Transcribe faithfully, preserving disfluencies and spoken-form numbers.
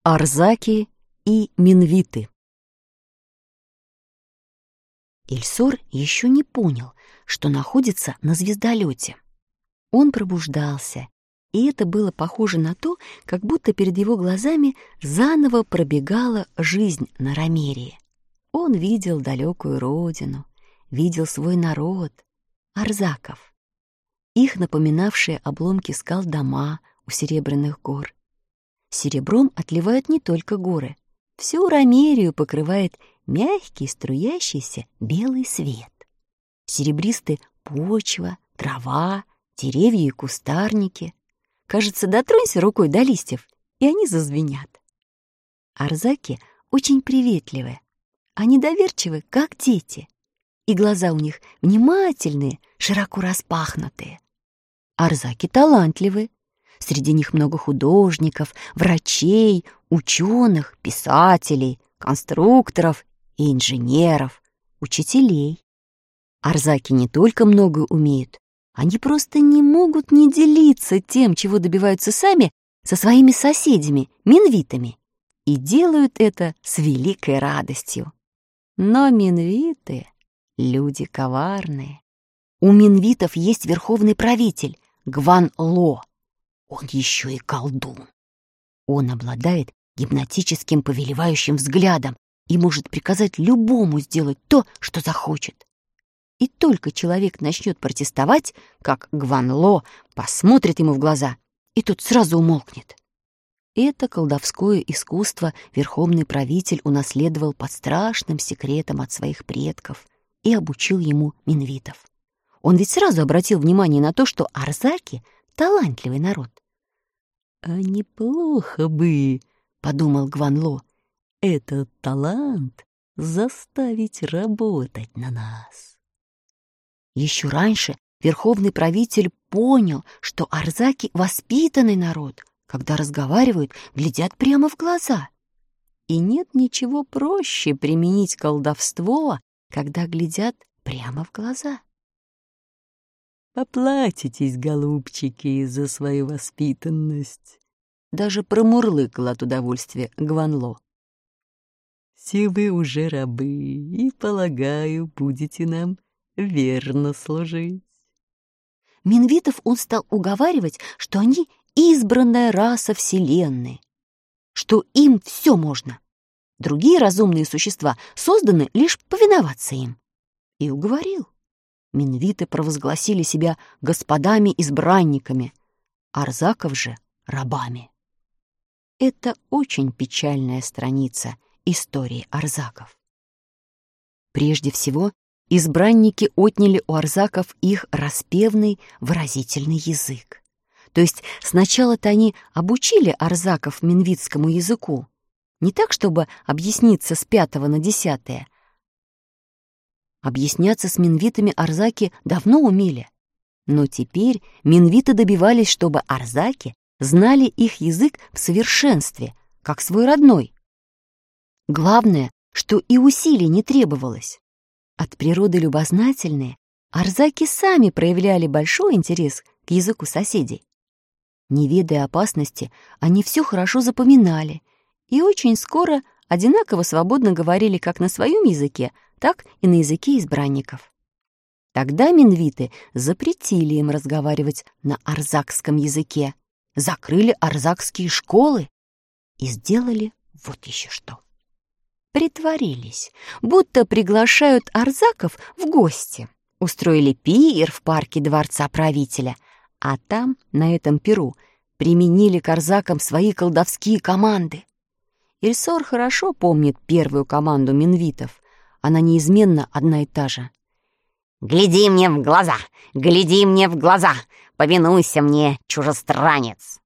Арзаки и Минвиты. Ильсор еще не понял, что находится на звездолете. Он пробуждался, и это было похоже на то, как будто перед его глазами заново пробегала жизнь на Ромерии. Он видел далекую родину, видел свой народ, арзаков, их напоминавшие обломки скал дома у Серебряных гор. Серебром отливают не только горы. Всю Ромерию покрывает мягкий, струящийся белый свет. Серебристы почва, трава, деревья и кустарники. Кажется, дотронься рукой до листьев, и они зазвенят. Арзаки очень приветливые. Они доверчивы, как дети. И глаза у них внимательные, широко распахнутые. Арзаки талантливы. Среди них много художников, врачей, ученых, писателей, конструкторов и инженеров, учителей. Арзаки не только много умеют, они просто не могут не делиться тем, чего добиваются сами, со своими соседями, минвитами, и делают это с великой радостью. Но минвиты — люди коварные. У минвитов есть верховный правитель Гван-Ло. Он еще и колдун. Он обладает гипнотическим повелевающим взглядом и может приказать любому сделать то, что захочет. И только человек начнет протестовать, как Гван-Ло посмотрит ему в глаза, и тот сразу умолкнет. Это колдовское искусство верховный правитель унаследовал под страшным секретом от своих предков и обучил ему минвитов. Он ведь сразу обратил внимание на то, что арзаки — талантливый народ. «А неплохо бы, — подумал Гван-Ло, — этот талант заставить работать на нас». Еще раньше верховный правитель понял, что арзаки — воспитанный народ, когда разговаривают, глядят прямо в глаза. И нет ничего проще применить колдовство, когда глядят прямо в глаза. «Поплатитесь, голубчики, за свою воспитанность», — даже промурлыкал от удовольствия Гван-Ло. «Все вы уже рабы, и, полагаю, будете нам верно служить». Минвитов он стал уговаривать, что они избранная раса Вселенной, что им все можно. Другие разумные существа созданы лишь повиноваться им. И уговорил. Минвиты провозгласили себя господами-избранниками, арзаков же — рабами. Это очень печальная страница истории арзаков. Прежде всего, избранники отняли у арзаков их распевный выразительный язык. То есть сначала-то они обучили арзаков минвитскому языку, не так, чтобы объясниться с пятого на десятое. Объясняться с минвитами арзаки давно умели. Но теперь минвиты добивались, чтобы арзаки знали их язык в совершенстве, как свой родной. Главное, что и усилий не требовалось. От природы любознательные, арзаки сами проявляли большой интерес к языку соседей. Не ведая опасности, они все хорошо запоминали и очень скоро одинаково свободно говорили как на своем языке, так и на языке избранников. Тогда минвиты запретили им разговаривать на арзакском языке, закрыли арзакские школы и сделали вот еще что. Притворились, будто приглашают арзаков в гости, устроили пир в парке дворца правителя, а там, на этом пиру, применили к арзакам свои колдовские команды. Ильсор хорошо помнит первую команду минвитов. Она неизменно одна и та же. «Гляди мне в глаза! Гляди мне в глаза! Повинуйся мне, чужестранец!»